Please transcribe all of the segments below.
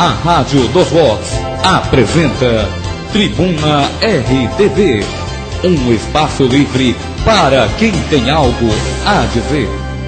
A Rádio dos Vox apresenta Tribuna RTV, um espaço livre para quem tem algo a dizer.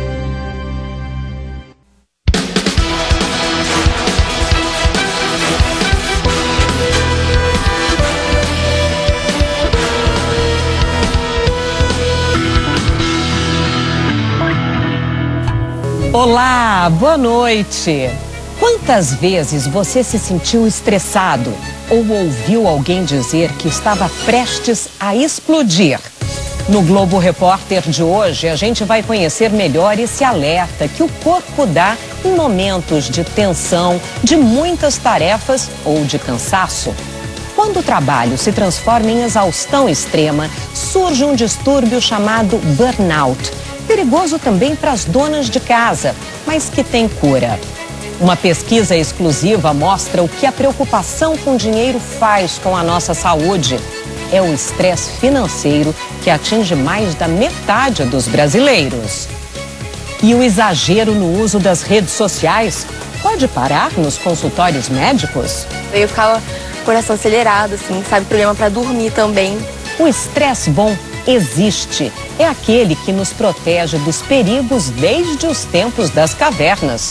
Olá, boa noite. Quantas vezes você se sentiu estressado ou ouviu alguém dizer que estava prestes a explodir? No Globo Repórter de hoje, a gente vai conhecer melhor esse alerta que o corpo dá em momentos de tensão, de muitas tarefas ou de cansaço. Quando o trabalho se transforma em exaustão extrema, surge um distúrbio chamado burnout. Perigoso também para as donas de casa, mas que tem cura. Uma pesquisa exclusiva mostra o que a preocupação com dinheiro faz com a nossa saúde. É o estresse financeiro que atinge mais da metade dos brasileiros. E o exagero no uso das redes sociais pode parar nos consultórios médicos? Eu ficava com o coração acelerado, assim, sabe? Problema para dormir também. O estresse bom existe. É aquele que nos protege dos perigos desde os tempos das cavernas.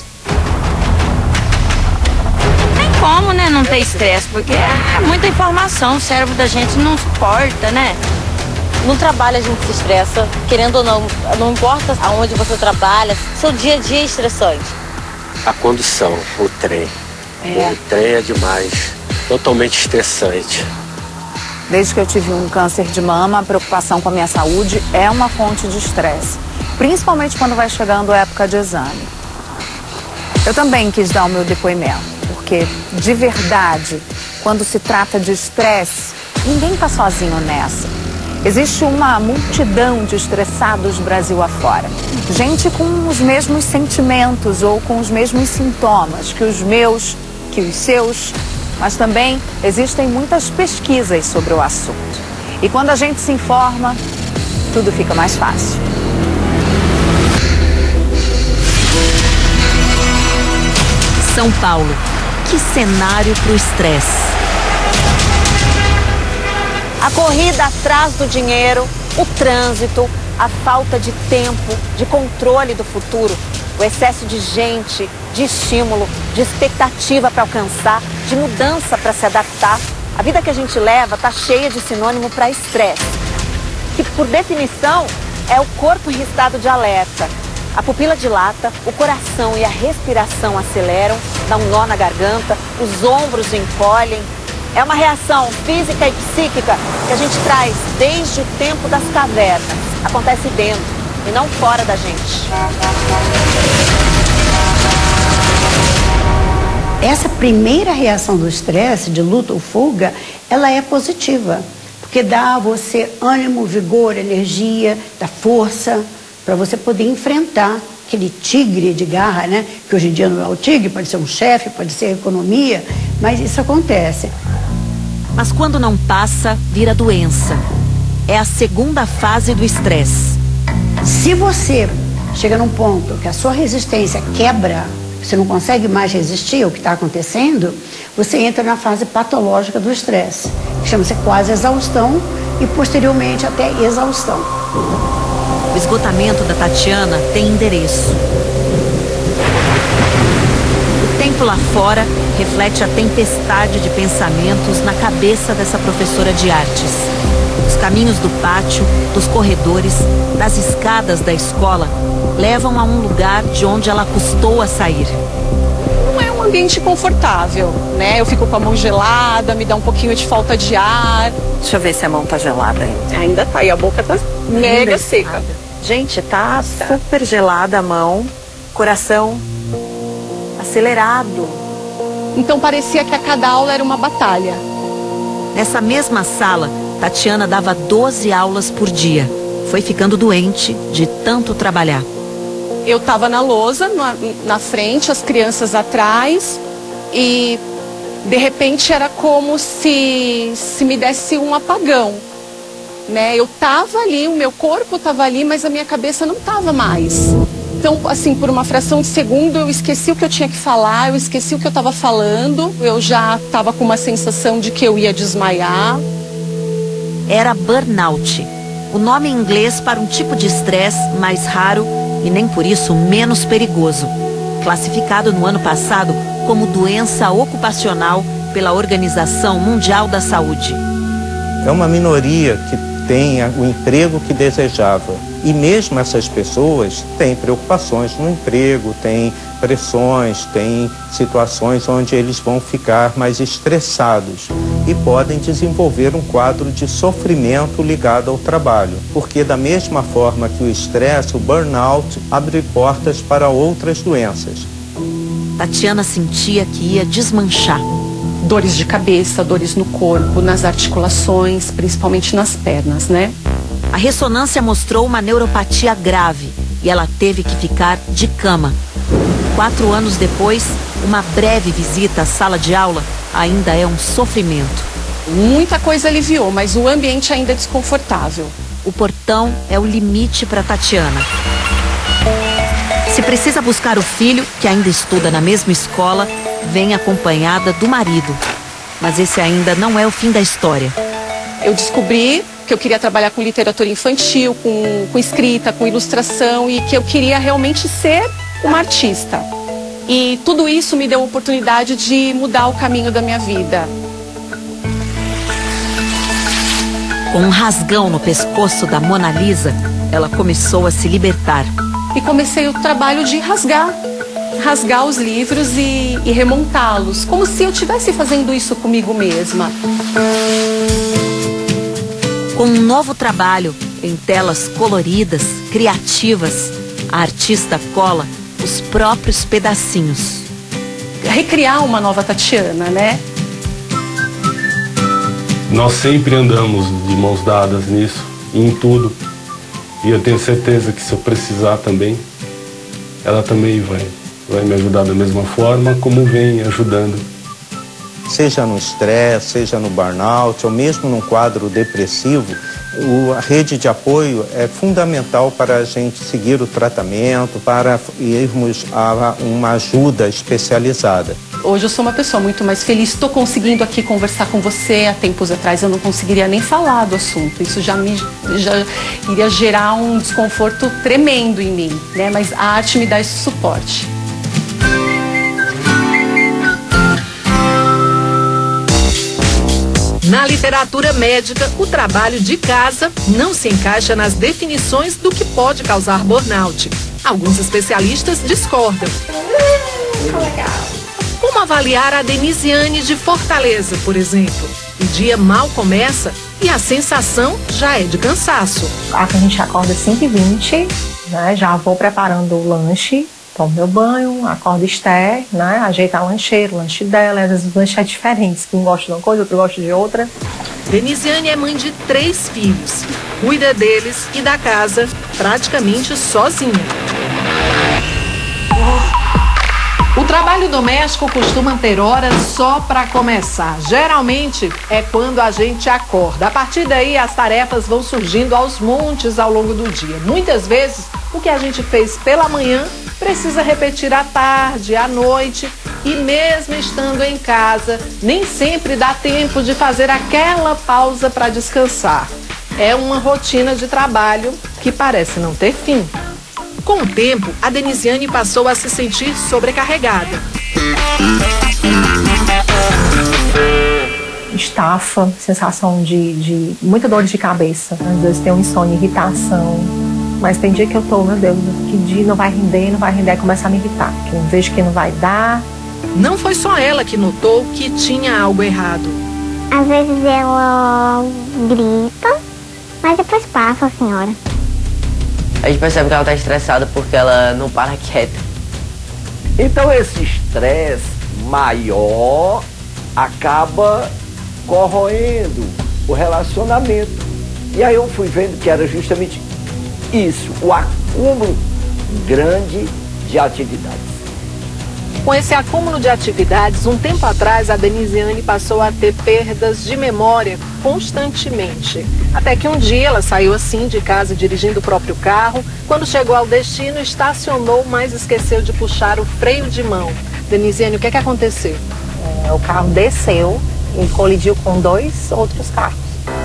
Como, né, não ter estresse, porque é muita informação, o cérebro da gente não suporta, né? No trabalho a gente se estressa, querendo ou não, não importa aonde você trabalha, seu dia a dia é estressante. A condução, o trem. O trem é demais, totalmente estressante. Desde que eu tive um câncer de mama, a preocupação com a minha saúde é uma fonte de estresse, principalmente quando vai chegando a época de exame. Eu também quis dar o meu depoimento. Porque, de verdade, quando se trata de estresse, ninguém está sozinho nessa. Existe uma multidão de estressados Brasil afora. Gente com os mesmos sentimentos ou com os mesmos sintomas que os meus, que os seus. Mas também existem muitas pesquisas sobre o assunto. E quando a gente se informa, tudo fica mais fácil. São Paulo. Que cenário para o estresse. A corrida atrás do dinheiro, o trânsito, a falta de tempo, de controle do futuro, o excesso de gente, de estímulo, de expectativa para alcançar, de mudança para se adaptar. A vida que a gente leva está cheia de sinônimo para estresse, que por definição é o corpo em estado de alerta. A pupila dilata, o coração e a respiração aceleram, dá um nó na garganta, os ombros encolhem. É uma reação física e psíquica que a gente traz desde o tempo das cavernas. Acontece dentro e não fora da gente. Essa primeira reação do estresse, de luta ou fuga, ela é positiva, porque dá a você ânimo, vigor, energia, dá força, para você poder enfrentar aquele tigre de garra, né? Que hoje em dia não é o tigre, pode ser um chefe, pode ser a economia, mas isso acontece. Mas quando não passa, vira doença. É a segunda fase do estresse. Se você chega num ponto que a sua resistência quebra, você não consegue mais resistir ao que está acontecendo, você entra na fase patológica do estresse, que chama-se quase exaustão e posteriormente até exaustão. O esgotamento da Tatiana tem endereço. O tempo lá fora reflete a tempestade de pensamentos na cabeça dessa professora de artes. Os caminhos do pátio, dos corredores, das escadas da escola levam a um lugar de onde ela custou a sair. Não é um ambiente confortável, né? Eu fico com a mão gelada, me dá um pouquinho de falta de ar. Deixa eu ver se a mão tá gelada ainda. Ainda tá, e a boca tá mega seca. Gente, tá super gelada a mão, coração acelerado. Então parecia que a cada aula era uma batalha. Nessa mesma sala, Tatiana dava 12 aulas por dia. Foi ficando doente de tanto trabalhar. Eu tava na lousa, na frente, as crianças atrás, e de repente era como se me desse um apagão. Né? Eu tava ali, o meu corpo tava ali, mas a minha cabeça não tava mais. Então, assim, por uma fração de segundo, eu esqueci o que eu tinha que falar, eu esqueci o que eu estava falando, eu já estava com uma sensação de que eu ia desmaiar. Era burnout, o nome em inglês para um tipo de estresse mais raro e nem por isso menos perigoso, classificado no ano passado como doença ocupacional pela Organização Mundial da Saúde. É uma minoria que tem o emprego que desejava. E mesmo essas pessoas têm preocupações no emprego, têm pressões, têm situações onde eles vão ficar mais estressados e podem desenvolver um quadro de sofrimento ligado ao trabalho. Porque da mesma forma que o estresse, o burnout abre portas para outras doenças. Tatiana sentia que ia desmanchar. Dores de cabeça, dores no corpo, nas articulações, principalmente nas pernas, né? A ressonância mostrou uma neuropatia grave e ela teve que ficar de cama. 4 anos depois, uma breve visita à sala de aula ainda é um sofrimento. Muita coisa aliviou, mas o ambiente ainda é desconfortável. O portão é o limite para Tatiana. Se precisa buscar o filho, que ainda estuda na mesma escola, vem acompanhada do marido. Mas esse ainda não é o fim da história. Eu descobri que eu queria trabalhar com literatura infantil, com escrita, com ilustração e que eu queria realmente ser uma artista. E tudo isso me deu a oportunidade de mudar o caminho da minha vida. Com um rasgão no pescoço da Mona Lisa, ela começou a se libertar. E comecei o trabalho de rasgar os livros e remontá-los, como se eu estivesse fazendo isso comigo mesma. Com um novo trabalho, em telas coloridas, criativas, a artista cola os próprios pedacinhos. Recriar uma nova Tatiana, né? Nós sempre andamos de mãos dadas nisso, em tudo. E eu tenho certeza que se eu precisar também, ela também vai me ajudar da mesma forma como vem ajudando. Seja no estresse, seja no burnout, ou mesmo num quadro depressivo, a rede de apoio é fundamental para a gente seguir o tratamento, para irmos a uma ajuda especializada. Hoje eu sou uma pessoa muito mais feliz, estou conseguindo aqui conversar com você. Há tempos atrás eu não conseguiria nem falar do assunto, isso já iria gerar um desconforto tremendo em mim, né? Mas a arte me dá esse suporte. Na literatura médica, o trabalho de casa não se encaixa nas definições do que pode causar burnout. Alguns especialistas discordam. Como avaliar a Denisiane de Fortaleza, por exemplo? O dia mal começa e a sensação já é de cansaço. A gente acorda 5h20, né? Já vou preparando o lanche. Tomo meu banho, acordo Esther, né? Ajeito a lancheira, o lanche dela, às vezes os lanches é diferentes. Um gosta de uma coisa, outro gosta de outra. Denisiane é mãe de 3 filhos, cuida deles e da casa praticamente sozinha. O trabalho doméstico costuma ter horas só para começar. Geralmente é quando a gente acorda. A partir daí as tarefas vão surgindo aos montes ao longo do dia. Muitas vezes o que a gente fez pela manhã precisa repetir à tarde, à noite e mesmo estando em casa, nem sempre dá tempo de fazer aquela pausa para descansar. É uma rotina de trabalho que parece não ter fim. Com o tempo, a Denisiane passou a se sentir sobrecarregada. Estafa, sensação de muita dor de cabeça. Às vezes tem um insônia, irritação. Mas tem dia que eu tô, meu Deus, que dia não vai render, começa a me irritar. Que eu vejo que não vai dar. Não foi só ela que notou que tinha algo errado. Às vezes ela grita, mas depois passa, senhora. A gente percebe que ela está estressada porque ela não para quieta. Então esse estresse maior acaba corroendo o relacionamento. E aí eu fui vendo que era justamente isso, o acúmulo grande de atividades. Com esse acúmulo de atividades, um tempo atrás a Denisiane passou a ter perdas de memória constantemente. Até que um dia ela saiu assim de casa dirigindo o próprio carro. Quando chegou ao destino, estacionou, mas esqueceu de puxar o freio de mão. Denisiane, o que aconteceu? O carro desceu e colidiu com 2 outros carros.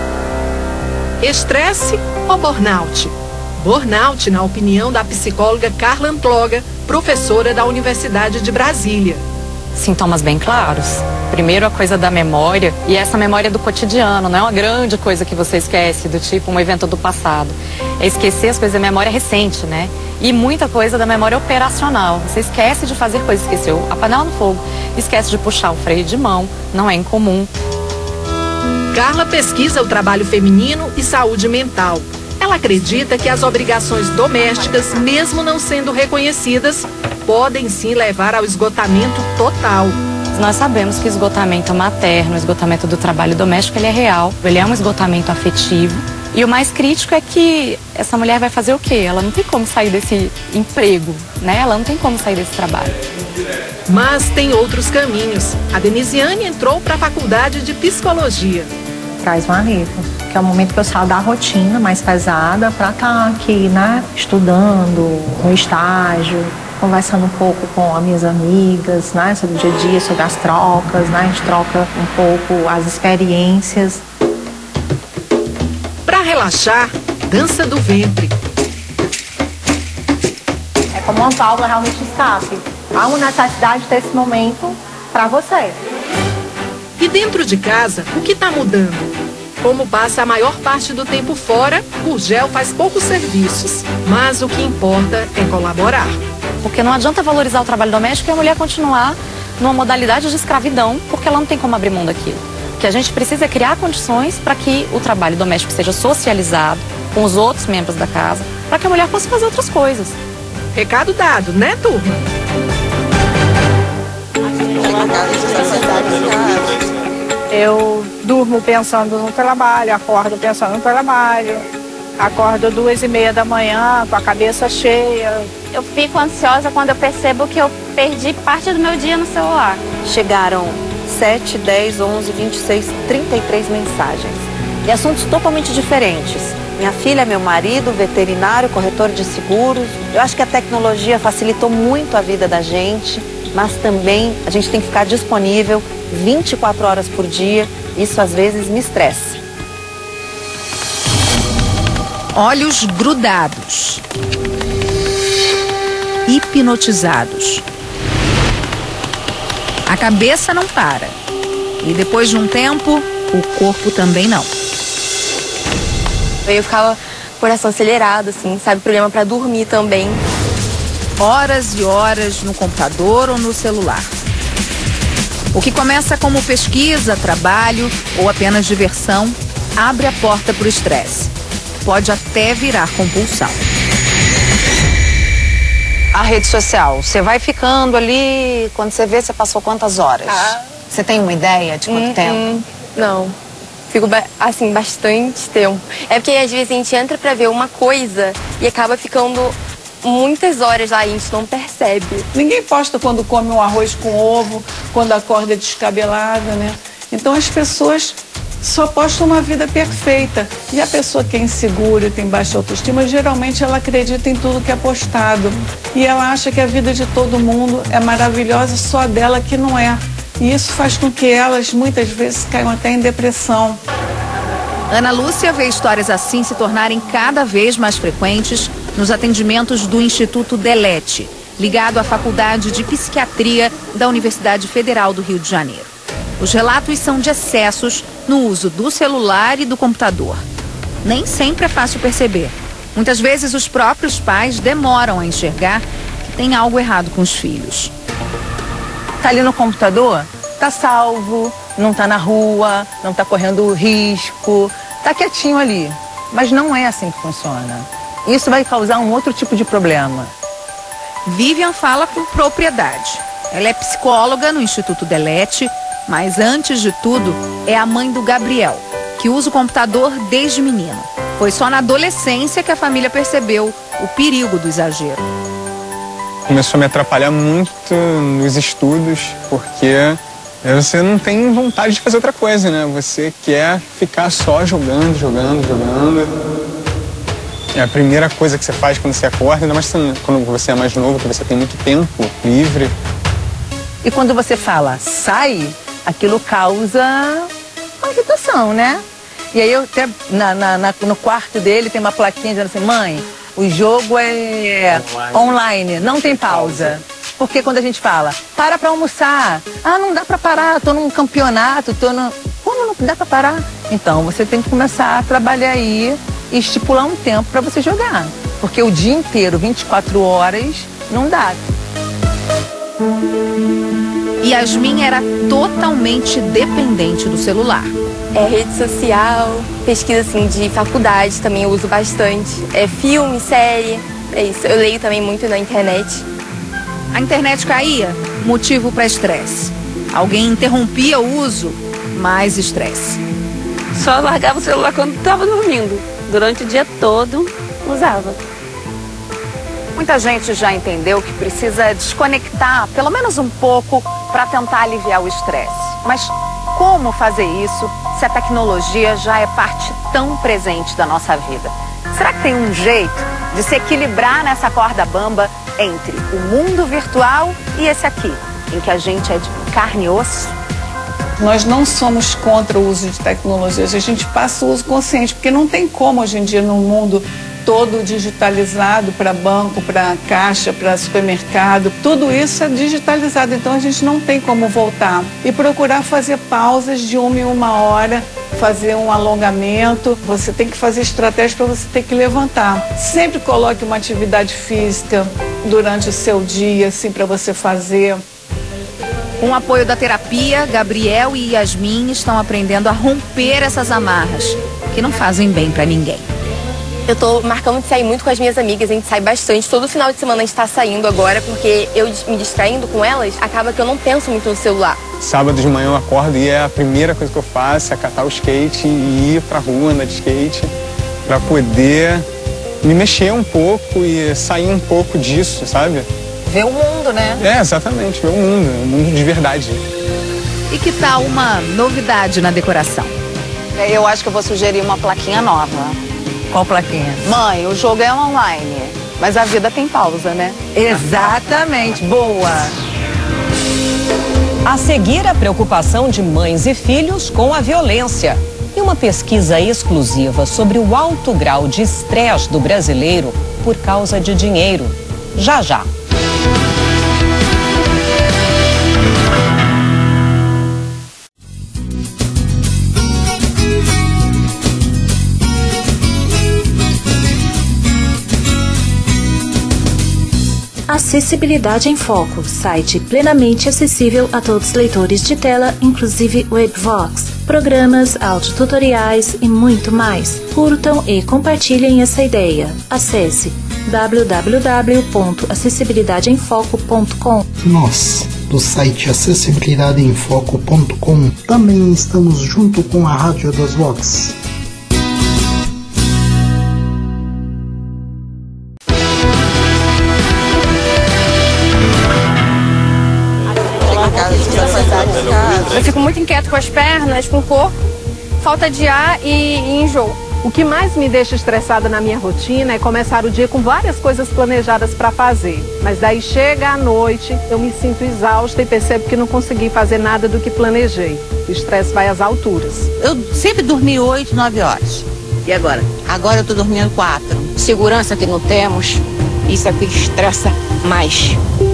Estresse ou burnout? Burnout, na opinião da psicóloga Carla Antloga, professora da Universidade de Brasília. Sintomas bem claros. Primeiro, a coisa da memória, e essa memória do cotidiano, não é uma grande coisa que você esquece, do tipo um evento do passado. É esquecer as coisas da memória recente, né? E muita coisa da memória operacional. Você esquece de fazer coisas, esqueceu a panela no fogo, esquece de puxar o freio de mão, não é incomum. Carla pesquisa o trabalho feminino e saúde mental. Ela acredita que as obrigações domésticas, mesmo não sendo reconhecidas, podem sim levar ao esgotamento total. Nós sabemos que o esgotamento materno, o esgotamento do trabalho doméstico, ele é real, ele é um esgotamento afetivo. E o mais crítico é que essa mulher vai fazer o quê? Ela não tem como sair desse emprego, né? Ela não tem como sair desse trabalho. Mas tem outros caminhos. A Denisiane entrou para a faculdade de psicologia. Traz um alívio, que é o momento que eu saio da rotina mais pesada para estar aqui, né? Estudando, no estágio, conversando um pouco com as minhas amigas, né? Sobre o dia a dia, sobre as trocas, né? A gente troca um pouco as experiências. Para relaxar, dança do ventre. É como uma válvula realmente de escape. Há uma necessidade de ter esse momento para você. E dentro de casa, o que está mudando? Como passa a maior parte do tempo fora, o GEL faz poucos serviços. Mas o que importa é colaborar. Porque não adianta valorizar o trabalho doméstico e a mulher continuar numa modalidade de escravidão, porque ela não tem como abrir mão daquilo. O que a gente precisa é criar condições para que o trabalho doméstico seja socializado com os outros membros da casa, para que a mulher possa fazer outras coisas. Recado dado, né, turma? Eu durmo pensando no trabalho, acordo pensando no trabalho, acordo 2h30 da manhã com a cabeça cheia. Eu fico ansiosa quando eu percebo que eu perdi parte do meu dia no celular. Chegaram 7, 10, 11, 26, 33 mensagens. E assuntos totalmente diferentes. Minha filha, meu marido, veterinário, corretor de seguros. Eu acho que a tecnologia facilitou muito a vida da gente, mas também a gente tem que ficar disponível 24 horas por dia. Isso às vezes me estressa. Olhos grudados. Hipnotizados. A cabeça não para. E depois de um tempo, o corpo também não. Eu ficava com o coração acelerado, assim, sabe? Problema para dormir também. Horas e horas no computador ou no celular. O que começa como pesquisa, trabalho ou apenas diversão, abre a porta para o estresse. Pode até virar compulsão. A rede social, você vai ficando ali, quando você vê, você passou quantas horas? Você tem uma ideia de quanto tempo? Não. Fico, assim, bastante tempo. É porque às vezes a gente entra pra ver uma coisa e acaba ficando muitas horas lá e a gente não percebe. Ninguém posta quando come um arroz com ovo, quando acorda descabelada, né? Então as pessoas só postam uma vida perfeita. E a pessoa que é insegura, tem baixa autoestima, geralmente ela acredita em tudo que é postado. E ela acha que a vida de todo mundo é maravilhosa, só dela que não é. E isso faz com que elas, muitas vezes, caiam até em depressão. Ana Lúcia vê histórias assim se tornarem cada vez mais frequentes nos atendimentos do Instituto Delete, ligado à Faculdade de Psiquiatria da Universidade Federal do Rio de Janeiro. Os relatos são de excessos no uso do celular e do computador. Nem sempre é fácil perceber. Muitas vezes os próprios pais demoram a enxergar que tem algo errado com os filhos. Tá ali no computador, tá salvo, não tá na rua, não tá correndo risco, tá quietinho ali. Mas não é assim que funciona. Isso vai causar um outro tipo de problema. Vivian fala com propriedade. Ela é psicóloga no Instituto Delete, mas antes de tudo é a mãe do Gabriel, que usa o computador desde menino. Foi só na adolescência que a família percebeu o perigo do exagero. começou a me atrapalhar muito nos estudos, porque você não tem vontade de fazer outra coisa, né? Você quer ficar só jogando. É a primeira coisa que você faz quando você acorda, ainda mais quando você é mais novo, que você tem muito tempo livre. E quando você fala sai, aquilo causa uma irritação, né? E aí eu até no quarto dele tem uma plaquinha dizendo assim, mãe, o jogo é online, não tem pausa. Porque quando a gente fala, para pra almoçar, não dá pra parar, tô num campeonato, como não dá pra parar? Então você tem que começar a trabalhar aí e estipular um tempo pra você jogar. Porque o dia inteiro, 24 horas, não dá. Yasmin era totalmente dependente do celular. Rede social, pesquisa assim de faculdade também eu uso bastante. Filme, série, é isso. Eu leio também muito na internet. A internet caía, motivo para estresse. Alguém interrompia o uso, mais estresse. Só largava o celular quando estava dormindo. Durante o dia todo, usava. Muita gente já entendeu que precisa desconectar, pelo menos um pouco, para tentar aliviar o estresse. Mas como fazer isso se a tecnologia já é parte tão presente da nossa vida? Será que tem um jeito de se equilibrar nessa corda bamba entre o mundo virtual e esse aqui, em que a gente é de carne e osso? Nós não somos contra o uso de tecnologias, a gente passa o uso consciente, porque não tem como hoje em dia no mundo todo digitalizado para banco, para caixa, para supermercado, tudo isso é digitalizado, então a gente não tem como voltar. E procurar fazer pausas de 1 em 1 hora, fazer um alongamento, você tem que fazer estratégia para você ter que levantar. Sempre coloque uma atividade física durante o seu dia, assim, para você fazer. Com o apoio da terapia, Gabriel e Yasmin estão aprendendo a romper essas amarras, que não fazem bem para ninguém. Eu tô marcando de sair muito com as minhas amigas, a gente sai bastante. Todo final de semana a gente tá saindo agora, porque eu me distraindo com elas, acaba que eu não penso muito no celular. Sábado de manhã eu acordo e a primeira coisa que eu faço é catar o skate e ir pra rua, andar de skate, pra poder me mexer um pouco e sair um pouco disso, sabe? Ver o mundo, né? Exatamente, ver o mundo de verdade. E que tal uma novidade na decoração? Eu acho que eu vou sugerir uma plaquinha nova. Qual plaquinha? Mãe, o jogo é online, mas a vida tem pausa, né? Exatamente, boa! A seguir, a preocupação de mães e filhos com a violência. E uma pesquisa exclusiva sobre o alto grau de estresse do brasileiro por causa de dinheiro. Já já. Acessibilidade em Foco, site plenamente acessível a todos os leitores de tela, inclusive Webvox, programas, audiotutoriais e muito mais. Curtam e compartilhem essa ideia. Acesse www.acessibilidadeemfoco.com. Nós, do site acessibilidadeemfoco.com, também estamos junto com a Rádio das Vox. Eu fico muito inquieto com as pernas, com o corpo, falta de ar e enjoo. O que mais me deixa estressada na minha rotina é começar o dia com várias coisas planejadas para fazer. Mas daí chega a noite, eu me sinto exausta e percebo que não consegui fazer nada do que planejei. O estresse vai às alturas. Eu sempre dormi 8, 9 horas. E agora? Agora eu tô dormindo 4. Segurança que não temos, isso aqui estressa mais.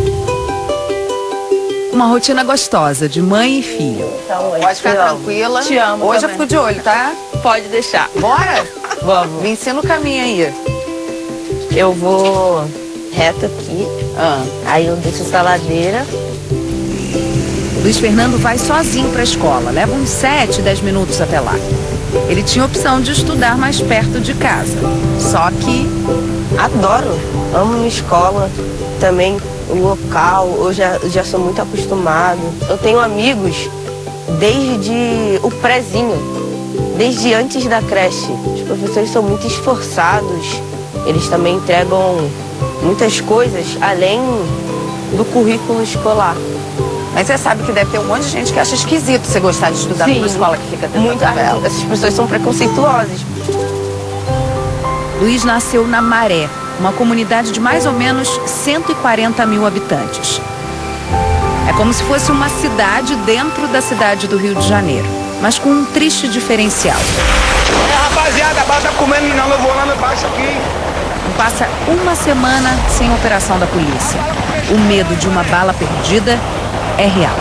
Uma rotina gostosa de mãe e filho. Pode ficar tranquila. Te amo. Hoje também. eu fico de olho, tá? Pode deixar. Bora? Vamos. Me ensina o caminho aí. Eu vou reto aqui, aí eu desço essa ladeira. Luiz Fernando vai sozinho para a escola, leva uns 7, 10 minutos até lá. Ele tinha a opção de estudar mais perto de casa, só que... Adoro, amo minha escola, também o local, eu já sou muito acostumado. Eu tenho amigos desde o prézinho, desde antes da creche. Os professores são muito esforçados, eles também entregam muitas coisas além do currículo escolar. Mas você sabe que deve ter um monte de gente que acha esquisito você gostar de estudar numa escola que fica dentro da favela. Essas pessoas são preconceituosas. Luiz nasceu na Maré, uma comunidade de mais ou menos 140 mil habitantes. É como se fosse uma cidade dentro da cidade do Rio de Janeiro, mas com um triste diferencial. Rapaziada, a bala tá comendo, não, eu vou lá no baixo aqui. Passa uma semana sem operação da polícia. O medo de uma bala perdida é real.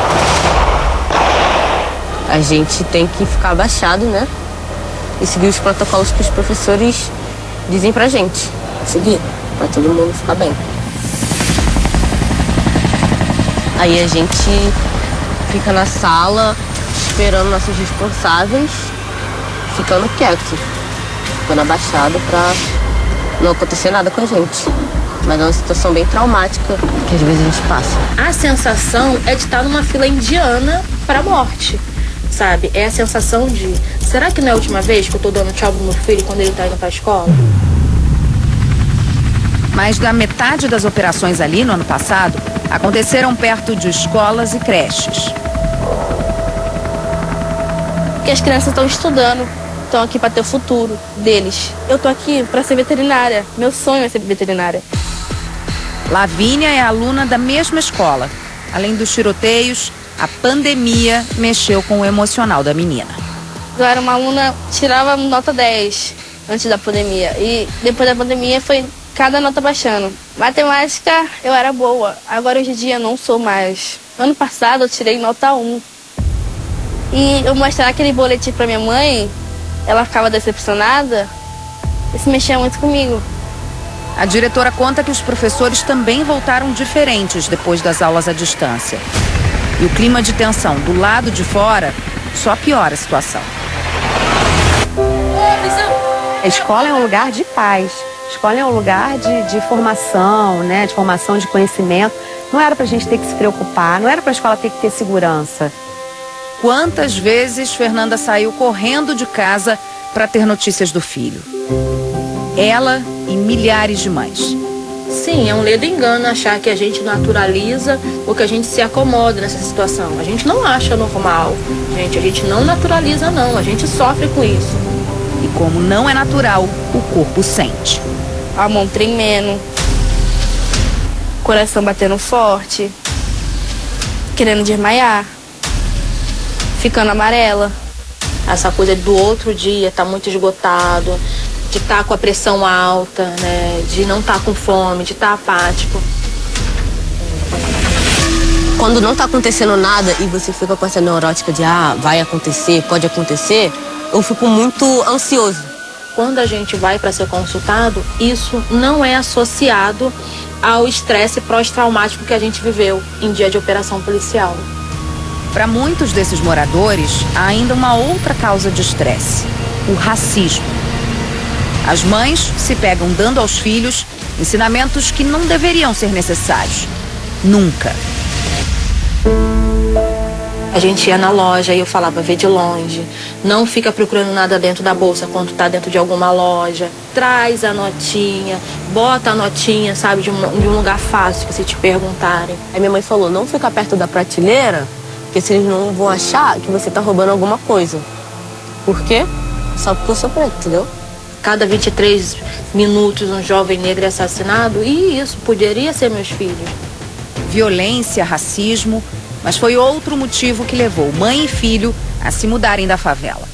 A gente tem que ficar abaixado, né? E seguir os protocolos que os professores dizem pra gente. Seguir, pra todo mundo ficar bem. Aí a gente fica na sala, esperando nossos responsáveis, ficando quieto, ficando abaixado pra não acontecer nada com a gente. Mas é uma situação bem traumática que às vezes a gente passa. A sensação é de estar numa fila indiana para a morte, sabe? É a sensação de, será que não é a última vez que eu tô dando tchau pro meu filho quando ele tá indo pra escola? Mais da metade das operações ali no ano passado aconteceram perto de escolas e creches. Porque as crianças estão estudando, estão aqui para ter o futuro deles. Eu tô aqui para ser veterinária. Meu sonho é ser veterinária. Lavínia é aluna da mesma escola. Além dos tiroteios, a pandemia mexeu com o emocional da menina. Eu era uma aluna, tirava nota 10 antes da pandemia. E depois da pandemia foi cada nota baixando. Matemática eu era boa, agora hoje em dia não sou mais. Ano passado eu tirei nota 1. E eu mostrar aquele boletim pra minha mãe, ela ficava decepcionada. Isso mexia muito comigo. A diretora conta que os professores também voltaram diferentes depois das aulas à distância. E o clima de tensão do lado de fora só piora a situação. A escola é um lugar de paz. A escola é um lugar de formação, né? De formação de conhecimento. Não era pra gente ter que se preocupar, não era pra escola ter que ter segurança. Quantas vezes Fernanda saiu correndo de casa para ter notícias do filho? Ela e milhares de mães. Sim, é um ledo engano achar que a gente naturaliza ou que a gente se acomoda nessa situação. A gente não acha normal, gente, a gente não naturaliza não, a gente sofre com isso. E como não é natural, o corpo sente. A mão tremendo, coração batendo forte, querendo desmaiar, ficando amarela. Essa coisa do outro dia tá muito esgotado, de estar com a pressão alta, né? De não estar com fome, de estar apático. Quando não tá acontecendo nada e você fica com essa neurótica de vai acontecer, pode acontecer, eu fico muito ansioso. Quando a gente vai para ser consultado, isso não é associado ao estresse pós-traumático que a gente viveu em dia de operação policial. Para muitos desses moradores, há ainda uma outra causa de estresse: o racismo. As mães se pegam dando aos filhos ensinamentos que não deveriam ser necessários. Nunca. A gente ia na loja e eu falava, vê de longe. Não fica procurando nada dentro da bolsa quando tá dentro de alguma loja. Traz a notinha, bota a notinha, sabe, de um lugar fácil que se te perguntarem. Aí minha mãe falou, não fica perto da prateleira, porque se eles não vão achar que você tá roubando alguma coisa. Por quê? Só porque eu sou preto, entendeu? Cada 23 minutos um jovem negro é assassinado e isso poderia ser meus filhos. Violência, racismo, mas foi outro motivo que levou mãe e filho a se mudarem da favela.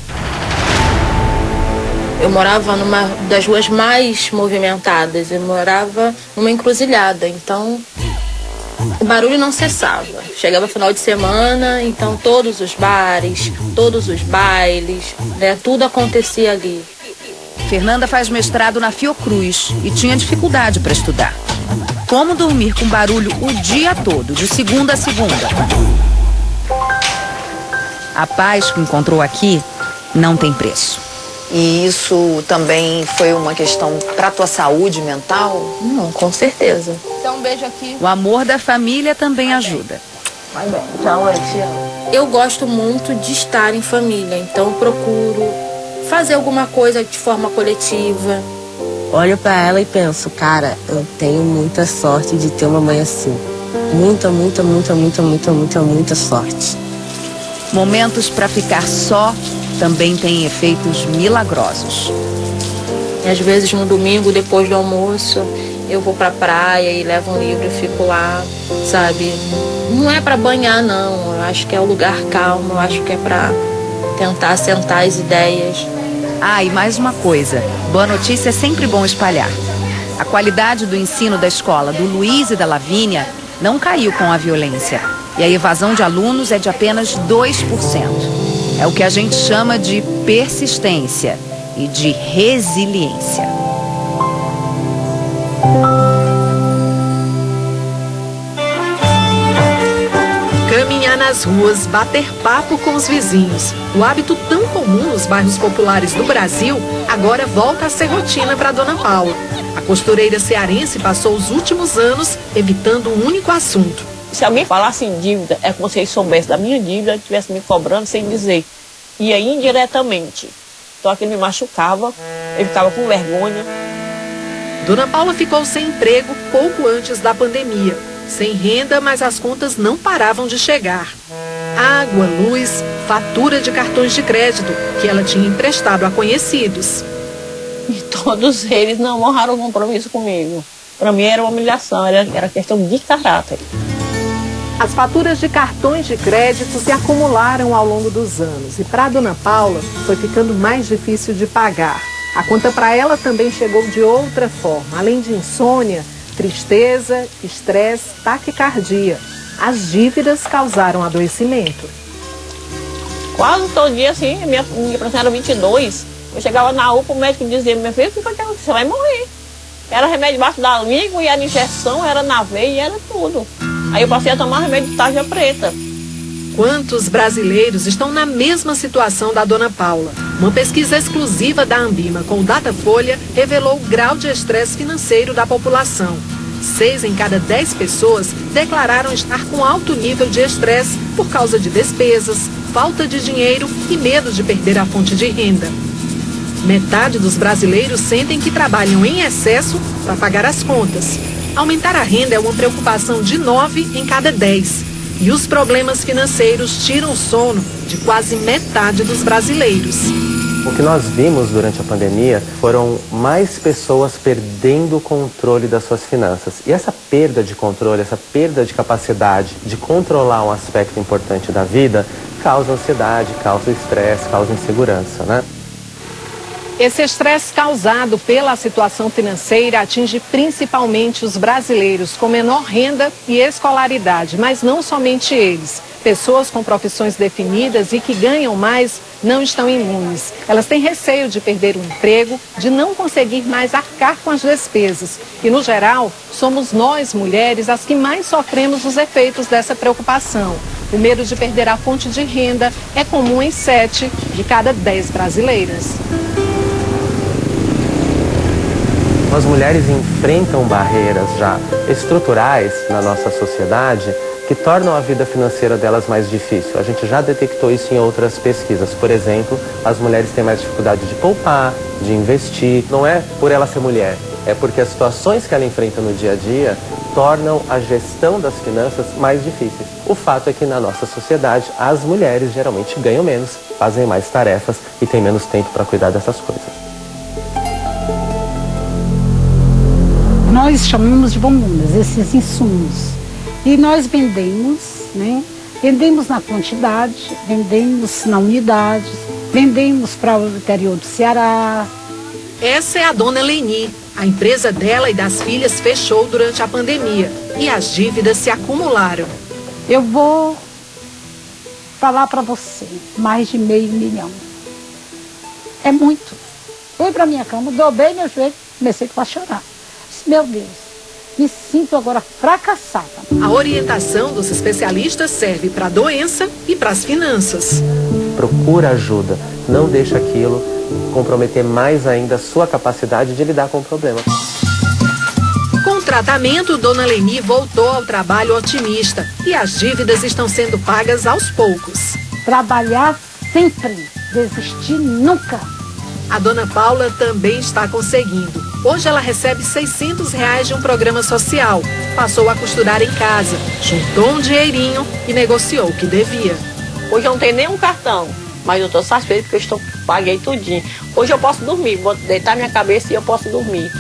Eu morava numa das ruas mais movimentadas, eu morava numa encruzilhada, então o barulho não cessava. Chegava final de semana, então todos os bares, todos os bailes, né, tudo acontecia ali. Fernanda faz mestrado na Fiocruz e tinha dificuldade para estudar. Como dormir com barulho o dia todo, de segunda a segunda? A paz que encontrou aqui não tem preço. E isso também foi uma questão para a tua saúde mental? Não, com certeza. Então um beijo aqui. O amor da família também ajuda. Vai bem. Tchau, tia. Eu gosto muito de estar em família, então eu procuro fazer alguma coisa de forma coletiva. olho pra ela e penso, cara, eu tenho muita sorte de ter uma mãe assim. Muita sorte. Momentos para ficar só também têm efeitos milagrosos. E às vezes no domingo, depois do almoço, eu vou pra praia e levo um livro e fico lá, sabe? Não é pra banhar, não. Eu acho que é um lugar calmo, eu acho que é pra tentar assentar as ideias. Ah, e mais uma coisa. Boa notícia é sempre bom espalhar. A qualidade do ensino da escola do Luiz e da Lavínia não caiu com a violência. E a evasão de alunos é de apenas 2%. É o que a gente chama de persistência e de resiliência. Caminhar nas ruas, bater papo com os vizinhos. O hábito tão comum nos bairros populares do Brasil agora volta a ser rotina para Dona Paula. A costureira cearense passou os últimos anos evitando um único assunto. Se alguém falasse em dívida, é como se eles soubessem da minha dívida e estivesse me cobrando sem dizer. E aí indiretamente. Então aquilo me machucava, eu ficava com vergonha. Dona Paula ficou sem emprego pouco antes da pandemia. Sem renda, mas as contas não paravam de chegar. Água, luz, fatura de cartões de crédito que ela tinha emprestado a conhecidos. E todos eles não honraram o compromisso comigo. Para mim era uma humilhação, era questão de caráter. As faturas de cartões de crédito se acumularam ao longo dos anos e para a Dona Paula foi ficando mais difícil de pagar. A conta para ela também chegou de outra forma, além de insônia, tristeza, estresse, taquicardia. As dívidas causaram adoecimento. Quase todo dia, assim, minha pressão era 22. Eu chegava na UPA, o médico dizia, meu filho, você vai morrer. Era remédio debaixo da língua e era injeção, era na veia, era tudo. Aí eu passei a tomar remédio de tarja preta. Quantos brasileiros estão na mesma situação da Dona Paula? Uma pesquisa exclusiva da Ambima com o Datafolha revelou o grau de estresse financeiro da população. 6 em cada 10 pessoas declararam estar com alto nível de estresse por causa de despesas, falta de dinheiro e medo de perder a fonte de renda. Metade dos brasileiros sentem que trabalham em excesso para pagar as contas. Aumentar a renda é uma preocupação de 9 em cada 10. E os problemas financeiros tiram o sono de quase metade dos brasileiros. O que nós vimos durante a pandemia foram mais pessoas perdendo o controle das suas finanças. E essa perda de controle, essa perda de capacidade de controlar um aspecto importante da vida, causa ansiedade, causa estresse, causa insegurança, né? Esse estresse causado pela situação financeira atinge principalmente os brasileiros com menor renda e escolaridade, mas não somente eles. Pessoas com profissões definidas e que ganham mais não estão imunes. Elas têm receio de perder o emprego, de não conseguir mais arcar com as despesas. E, no geral, somos nós, mulheres, as que mais sofremos os efeitos dessa preocupação. O medo de perder a fonte de renda é comum em 7 de cada 10 brasileiras. As mulheres enfrentam barreiras já estruturais na nossa sociedade que tornam a vida financeira delas mais difícil. A gente já detectou isso em outras pesquisas. Por exemplo, as mulheres têm mais dificuldade de poupar, de investir. Não é por ela ser mulher, é porque as situações que ela enfrenta no dia a dia tornam a gestão das finanças mais difíceis. O fato é que na nossa sociedade as mulheres geralmente ganham menos, fazem mais tarefas e têm menos tempo para cuidar dessas coisas. Nós chamamos de bombas, esses insumos. E nós vendemos, né? Vendemos na quantidade, vendemos na unidade, vendemos para o interior do Ceará. Essa é a dona Leni. A empresa dela e das filhas fechou durante a pandemia e as dívidas se acumularam. Eu vou falar para você, mais de R$500 mil. É muito. Fui para minha cama, dobrei meu joelho, comecei a chorar. Meu Deus, me sinto agora fracassada. A orientação dos especialistas serve para a doença e para as finanças. Procura ajuda, não deixa aquilo comprometer mais ainda a sua capacidade de lidar com o problema. Com o tratamento, Dona Leni voltou ao trabalho otimista e as dívidas estão sendo pagas aos poucos. Trabalhar sempre, desistir nunca. A Dona Paula também está conseguindo. Hoje ela recebe R$600 de um programa social. Passou a costurar em casa, juntou um dinheirinho e negociou o que devia. Hoje eu não tenho nenhum cartão, mas eu estou satisfeita porque eu paguei tudinho. Hoje eu posso dormir, vou deitar minha cabeça e eu posso dormir.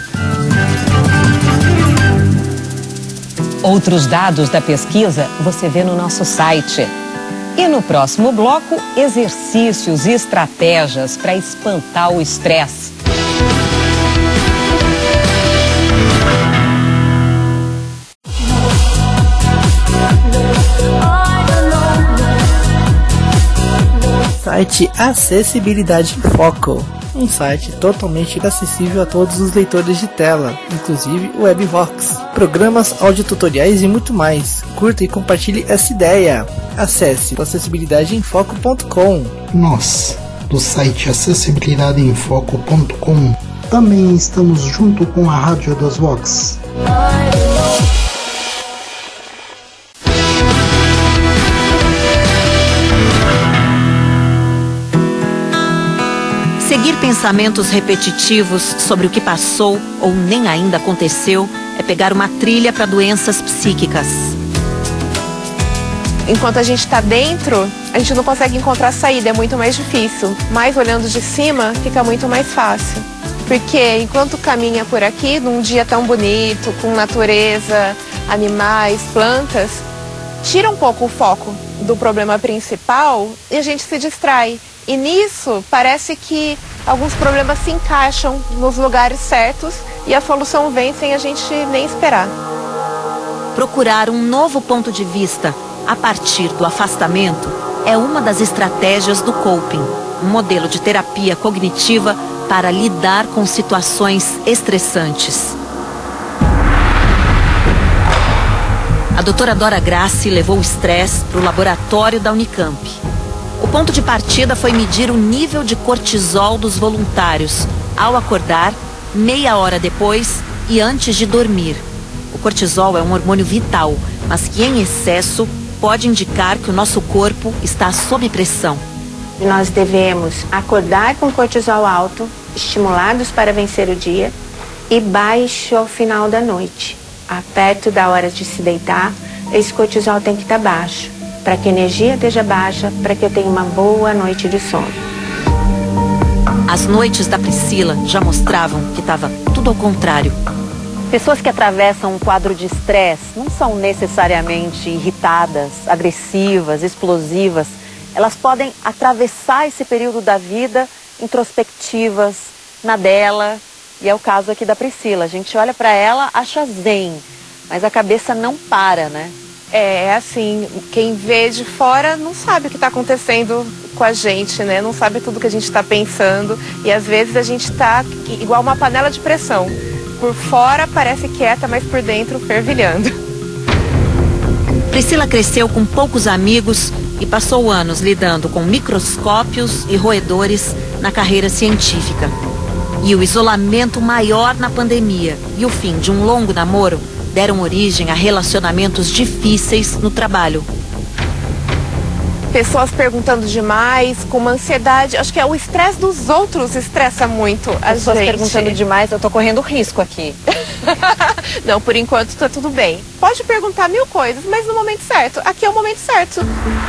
Outros dados da pesquisa você vê no nosso site. E no próximo bloco, exercícios e estratégias para espantar o estresse. Site Acessibilidade em Foco, um site totalmente acessível a todos os leitores de tela, inclusive o WebVox, programas, audiotutoriais e muito mais. Curta e compartilhe essa ideia. Acesse acessibilidadeemfoco.com. Nós, do site acessibilidadeemfoco.com, também estamos junto com a Rádio das Vox. Seguir pensamentos repetitivos sobre o que passou ou nem ainda aconteceu é pegar uma trilha para doenças psíquicas. Enquanto a gente está dentro, a gente não consegue encontrar saída, é muito mais difícil. Mas olhando de cima, fica muito mais fácil. Porque enquanto caminha por aqui, num dia tão bonito, com natureza, animais, plantas, tira um pouco o foco do problema principal e a gente se distrai. E nisso, parece que alguns problemas se encaixam nos lugares certos e a solução vem sem a gente nem esperar. Procurar um novo ponto de vista a partir do afastamento é uma das estratégias do coping, um modelo de terapia cognitiva para lidar com situações estressantes. A doutora Dora Grassi levou o estresse para o laboratório da Unicamp. O ponto de partida foi medir o nível de cortisol dos voluntários ao acordar, meia hora depois e antes de dormir. O cortisol é um hormônio vital, mas que em excesso pode indicar que o nosso corpo está sob pressão. Nós devemos acordar com cortisol alto, estimulados para vencer o dia, e baixo ao final da noite. Perto da hora de se deitar, esse cortisol tem que estar baixo, para que a energia esteja baixa, para que eu tenha uma boa noite de sono. As noites da Priscila já mostravam que estava tudo ao contrário. Pessoas que atravessam um quadro de estresse não são necessariamente irritadas, agressivas, explosivas. Elas podem atravessar esse período da vida introspectivas, na dela, e é o caso aqui da Priscila. A gente olha para ela, acha zen, mas a cabeça não para, né? É assim, quem vê de fora não sabe o que está acontecendo com a gente, né? Não sabe tudo que a gente está pensando e às vezes a gente está igual uma panela de pressão. Por fora parece quieta, mas por dentro fervilhando. Priscila cresceu com poucos amigos e passou anos lidando com microscópios e roedores na carreira científica. E o isolamento maior na pandemia e o fim de um longo namoro deram origem a relacionamentos difíceis no trabalho. Pessoas perguntando demais, com uma ansiedade. Acho que é o estresse dos outros estressa muito a Pessoas gente. perguntando demais, eu tô correndo risco aqui. Não, por enquanto tá tudo bem. Pode perguntar 1000 coisas, mas no momento certo. Aqui é o momento certo.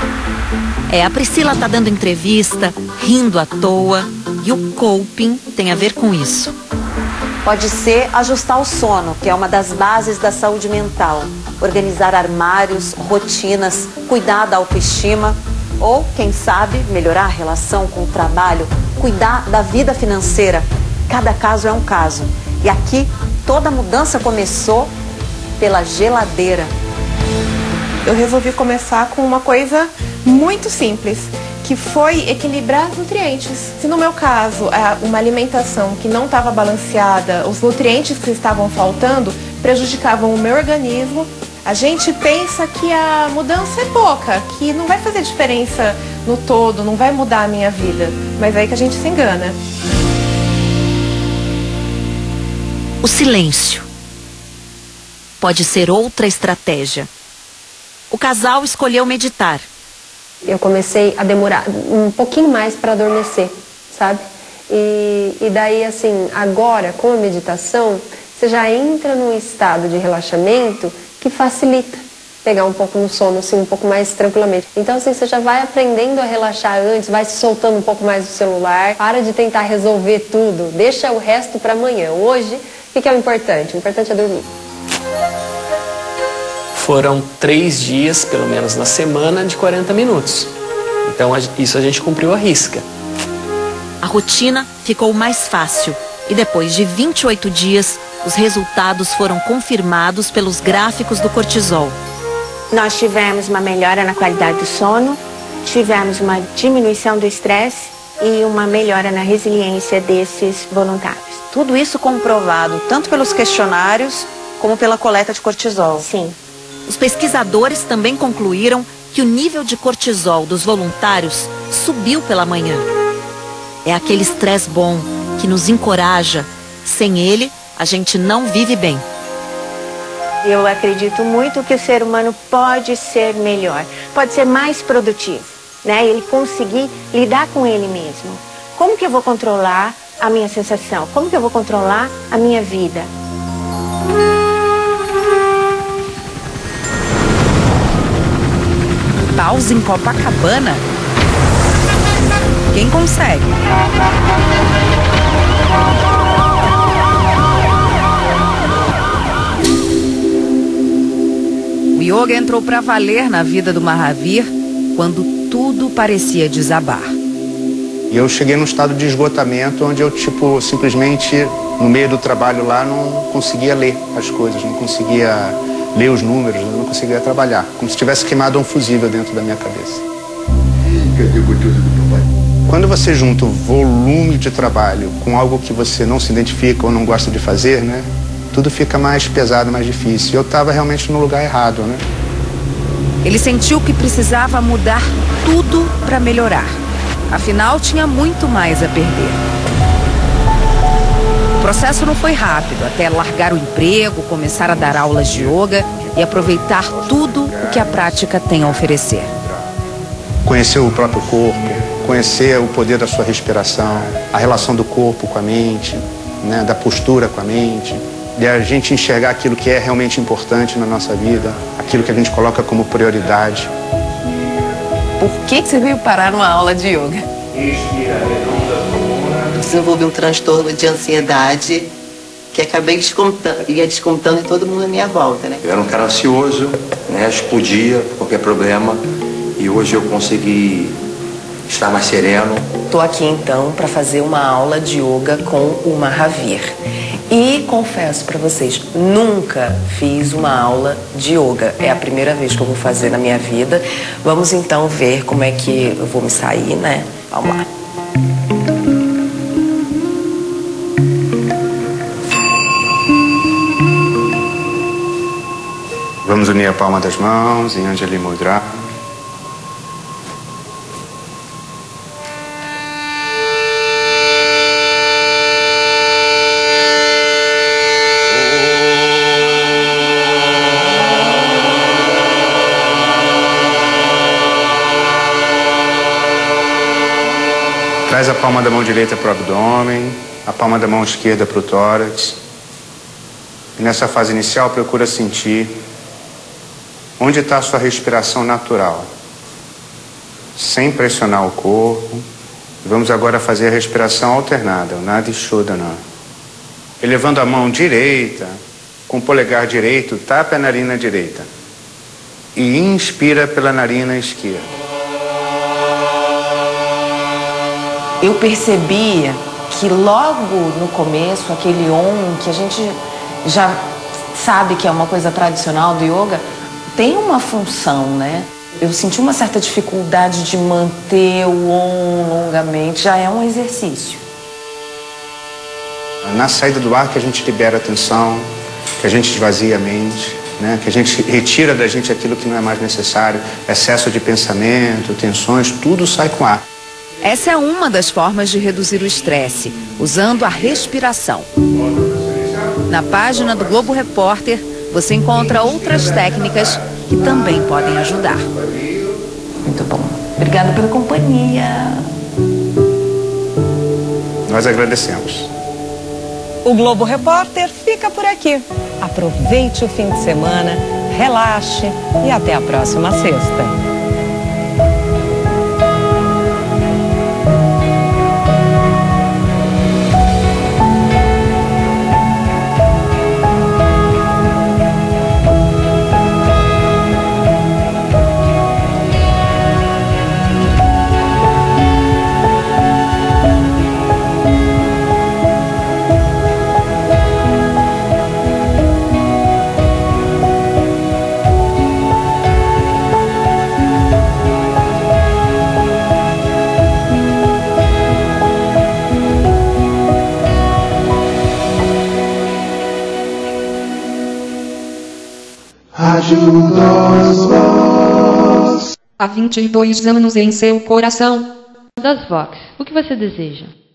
A Priscila tá dando entrevista, rindo à toa, e o coping tem a ver com isso. Pode ser ajustar o sono, que é uma das bases da saúde mental. Organizar armários, rotinas, cuidar da autoestima. Ou, quem sabe, melhorar a relação com o trabalho, cuidar da vida financeira. Cada caso é um caso. E aqui, toda mudança começou pela geladeira. Eu resolvi começar com uma coisa muito simples, que foi equilibrar os nutrientes. Se no meu caso, uma alimentação que não estava balanceada, os nutrientes que estavam faltando prejudicavam o meu organismo, a gente pensa que a mudança é pouca, que não vai fazer diferença no todo, não vai mudar a minha vida. Mas é aí que a gente se engana. O silêncio pode ser outra estratégia. O casal escolheu meditar. Eu comecei a demorar um pouquinho mais para adormecer, sabe? E daí, assim, agora, com a meditação, você já entra num estado de relaxamento que facilita pegar um pouco no sono, assim, um pouco mais tranquilamente. Então, assim, você já vai aprendendo a relaxar antes, vai se soltando um pouco mais do celular, para de tentar resolver tudo, deixa o resto para amanhã. Hoje, o que é o importante? O importante é dormir. Foram 3 dias, pelo menos na semana, de 40 minutos. Então, isso a gente cumpriu à risca. A rotina ficou mais fácil e depois de 28 dias, os resultados foram confirmados pelos gráficos do cortisol. Nós tivemos uma melhora na qualidade do sono, tivemos uma diminuição do estresse e uma melhora na resiliência desses voluntários. Tudo isso comprovado tanto pelos questionários como pela coleta de cortisol. Sim. Os pesquisadores também concluíram que o nível de cortisol dos voluntários subiu pela manhã. É aquele estresse bom que nos encoraja. Sem ele, a gente não vive bem. Eu acredito muito que o ser humano pode ser melhor, pode ser mais produtivo, né? Ele conseguir lidar com ele mesmo. Como que eu vou controlar a minha sensação? Como que eu vou controlar a minha vida? Pausa em Copacabana? Quem consegue? O yoga entrou para valer na vida do Mahavir quando tudo parecia desabar. E eu cheguei num estado de esgotamento onde eu, simplesmente, no meio do trabalho lá, não conseguia ler as coisas, não conseguia ler os números, não conseguia trabalhar. Como se tivesse queimado um fusível dentro da minha cabeça. Quando você junta o volume de trabalho com algo que você não se identifica ou não gosta de fazer, né? Tudo fica mais pesado, mais difícil. Eu estava realmente no lugar errado, né? Ele sentiu que precisava mudar tudo para melhorar. Afinal, tinha muito mais a perder. O processo não foi rápido, até largar o emprego, começar a dar aulas de yoga e aproveitar tudo o que a prática tem a oferecer. Conhecer o próprio corpo, conhecer o poder da sua respiração, a relação do corpo com a mente, né, da postura com a mente, de a gente enxergar aquilo que é realmente importante na nossa vida, aquilo que a gente coloca como prioridade. Por que você veio parar numa aula de yoga? Desenvolvi um transtorno de ansiedade que acabei descontando em todo mundo à minha volta, né? Eu era um cara ansioso, né? Explodia qualquer problema e hoje eu consegui estar mais sereno. Estou aqui então para fazer uma aula de yoga com o Mahavir. E confesso para vocês, nunca fiz uma aula de yoga. É a primeira vez que eu vou fazer na minha vida. Vamos então ver como é que eu vou me sair, né? Vamos lá. Vamos unir a palma das mãos em Anjali Mudra. Traz a palma da mão direita para o abdômen, a palma da mão esquerda para o tórax. E nessa fase inicial, procura sentir onde está a sua respiração natural, sem pressionar o corpo. Vamos agora fazer a respiração alternada, o Nadi Shodhana. Elevando a mão direita, com o polegar direito, tapa a narina direita. E inspira pela narina esquerda. Eu percebia que logo no começo, aquele Om, que a gente já sabe que é uma coisa tradicional do yoga, tem uma função, né? Eu senti uma certa dificuldade de manter o Om longamente, já é um exercício. Na saída do ar que a gente libera a tensão, que a gente esvazia a mente, né? Que a gente retira da gente aquilo que não é mais necessário, excesso de pensamento, tensões, tudo sai com ar. Essa é uma das formas de reduzir o estresse, usando a respiração. Na página do Globo Repórter, você encontra outras técnicas que também podem ajudar. Muito bom. Obrigada pela companhia. Nós agradecemos. O Globo Repórter fica por aqui. Aproveite o fim de semana, relaxe e até a próxima sexta. Há 22 anos em seu coração. Das Vox, o que você deseja?